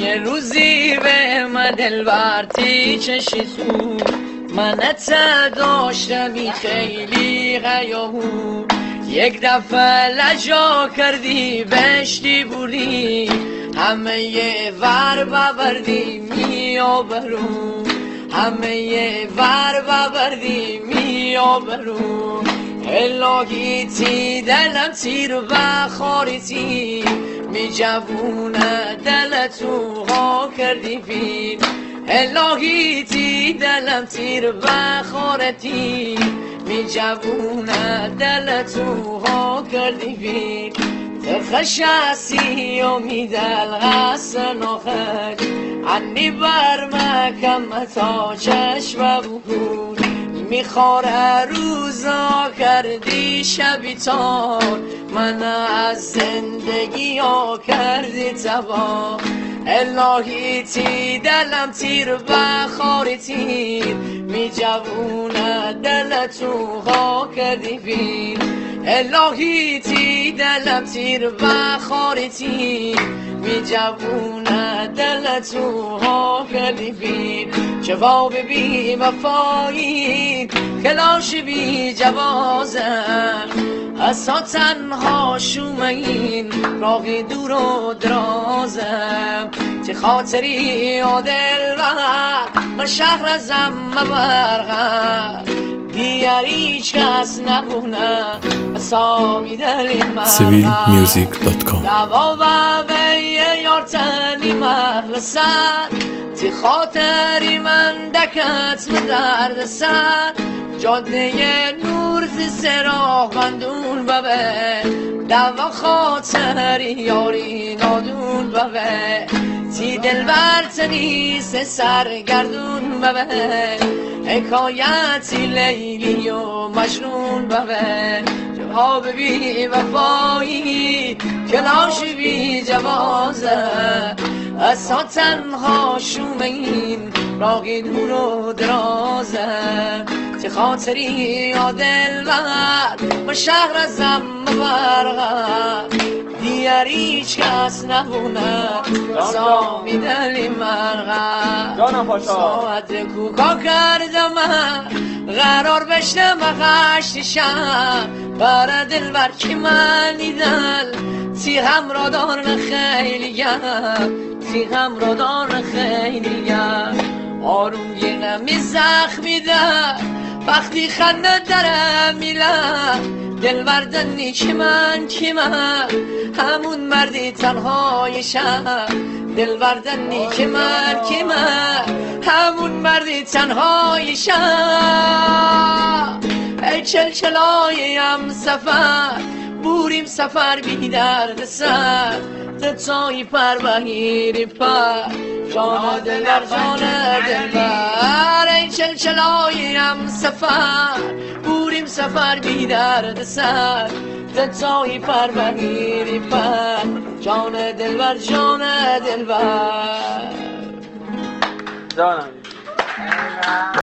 یه روزی به من دلبر چشی سو منت داشتمی خیلی غیابون یک دفعه لجا کردی بشتی بودی همه یه ور ببردی می آبرون همه یه ور ببردی می آبرون الهی تی دلم تیر و خاریتی می جوونه دلتو ها کردی فیل الهی تی دلم تیر و خارتی می جوونه دلتو ها کردی فیل تخشاسی و می دل غسن و خد عنی برمکم تا چشم بود میخواره روزا کردی شبی تار من از زندگی ها کردی تبا الهی تی دلم تیر و خاری تیر می جوونه دلتو ها کردی فیل الهی تی دلم تیر و خاری تیر می جوونه دلتو ها کردی فیل جواب بی وفایی کلاش بی جوازم اصلا تنها شومه این راقی دور و درازم چه خاطری آدل من شهر ازم مبرغم دیگر هیچ کس نبونه سامی دلی من civilmusic.com دوا و به یارتنی مخلصن تی خاطری من دکت به درد سر جاده نور زی سراغ بندون ببه دوا خاطری یاری نادون ببه تی دل برتنی سه سرگردون ببه حکایتی لیلی و مجنون ببه جواب بی وفایی کلاش بی جوازه اصلا تنها شومه این راقی دور و درازه چه خاطری آدل و شهر ازم برغم دیگر هیچ کس نبونه سامی دلی مرغم ساعت کوکا کردم قرار بشنم خشتشم برا دل بر کی من دل تی همراه دارن خیلی گم تی همراه دارن خیلی گم آروم گیرم می زخمی ده وقتی خنده درم میلم دل بردنی که من همون مردی تنهایشم دل بردنی که من همون مردی تنهایشم ای چلچلایم سفر بوریم سفر بی درد سر تایی پر بهیری پر جان دلبر جان دلبر ای چلچلایم سفر بوریم سفر بی درد سر تایی پر بهیری پر جان دلبر جان دلبر